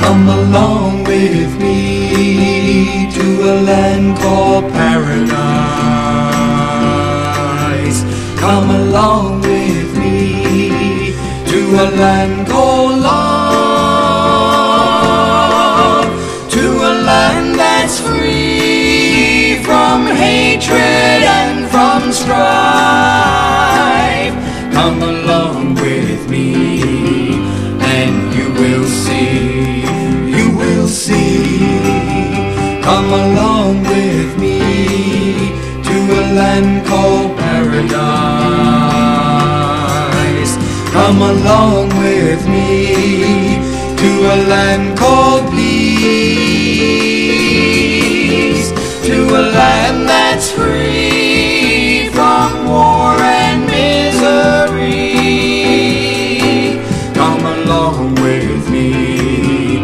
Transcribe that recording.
Come along with me to a land called paradise. Come along with me to a land called love, to a land that's free from hatred and from strife. Come along with me and you will see, you will see. Come along with me to a land called paradise. Come along with me to a land called peace, to a land